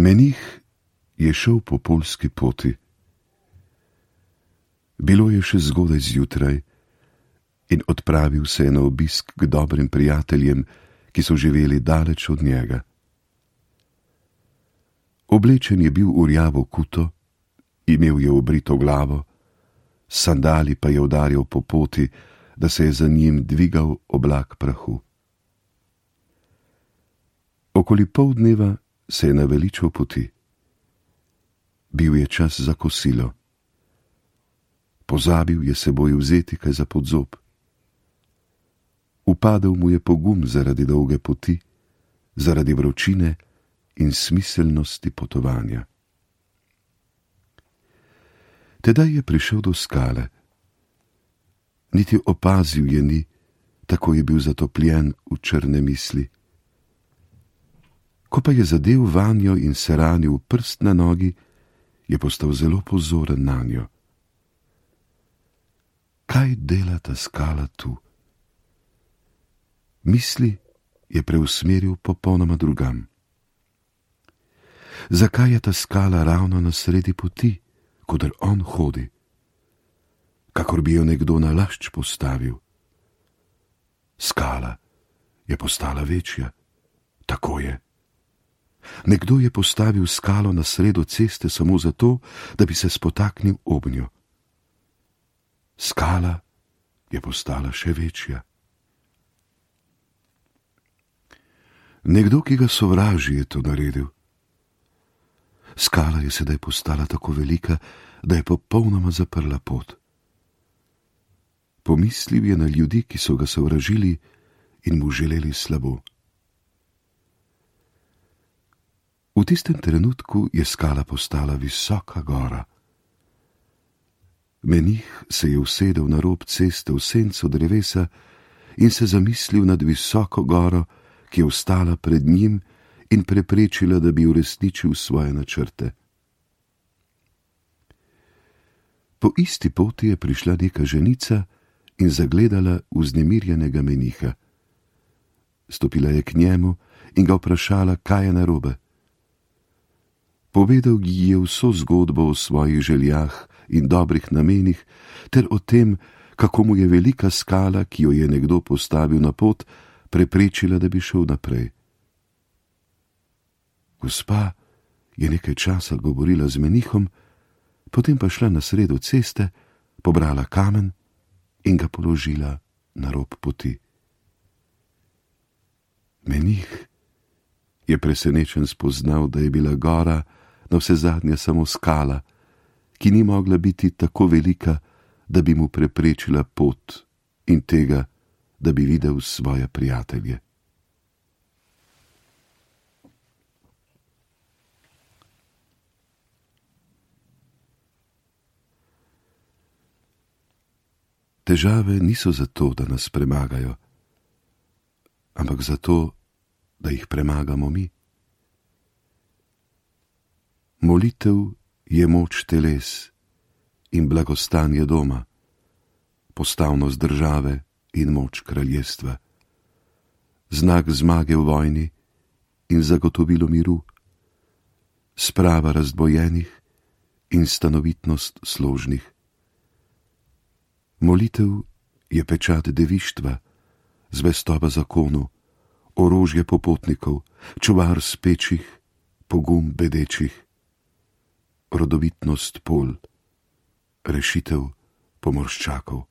Menih je šel po poljski poti. Bilo je še zgodaj zjutraj in odpravil se je na obisk k dobrim prijateljem, ki so živeli daleč od njega. Oblečen je bil v rjavo kuto, imel je obrito glavo, sandali pa je udarjal po poti, da se je za njim dvigal oblak prahu. Okoli poldneva se je naveličal poti. Bil je čas za kosilo. Pozabil je seboj vzeti kaj za podzob. Upadel mu je pogum zaradi dolge poti, zaradi vročine in smiselnosti potovanja. Tedaj je prišel do skale. Niti opazil je ni, tako je bil zatopljen v črne misli. Ko pa je zadev vanjo in se ranil prst na nogi, je postal zelo pozoren nanjo. Kaj dela ta skala tu? Misli je preusmeril popolnoma drugam. Zakaj je ta skala ravno na sredi poti, kodr on hodi? Kakor bi jo nekdo na lašč postavil. Skala je postala večja. Tako je. Nekdo je postavil skalo na sredo ceste samo zato, da bi se spotaknil obnjo. Skala je postala še večja. Nekdo, ki ga sovraži, je to naredil. Skala je sedaj postala tako velika, da je popolnoma zaprla pot. Pomislil je na ljudi, ki so ga sovražili in mu želeli slabo. V tistem trenutku je skala postala visoka gora. Menih se je usedel na rob ceste v senco drevesa in se zamislil nad visoko goro, ki je vstala pred njim in preprečila, da bi uresničil svoje načrte. Po isti poti je prišla neka ženica in zagledala vznemirjenega meniha. Stopila je k njemu in ga vprašala, kaj je narobe. Povedal ji je vso zgodbo o svojih željah in dobrih namenih, ter o tem, kako mu je velika skala, ki jo je nekdo postavil na pot, preprečila, da bi šel naprej. Gospa je nekaj časa govorila z menihom, potem pa šla na sredo ceste, pobrala kamen in ga položila na rob poti. Menih je presenečen spoznal, da je bila gora navsezadnje samo skala, ki ni mogla biti tako velika, da bi mu preprečila pot in tega, da bi videl svoje prijatelje. Težave niso zato, da nas premagajo, ampak zato, da jih premagamo mi. Molitev je moč teles in blagostanje doma, postavnost države in moč kraljestva, znak zmage v vojni in zagotovilo miru, sprava razdvojenih in stanovitnost složnih. Molitev je pečat devištva, zvestoba zakonu, orožje popotnikov, čuvar spečih, pogum bedečih, rodovitnost pol, rešitev pomorščakov.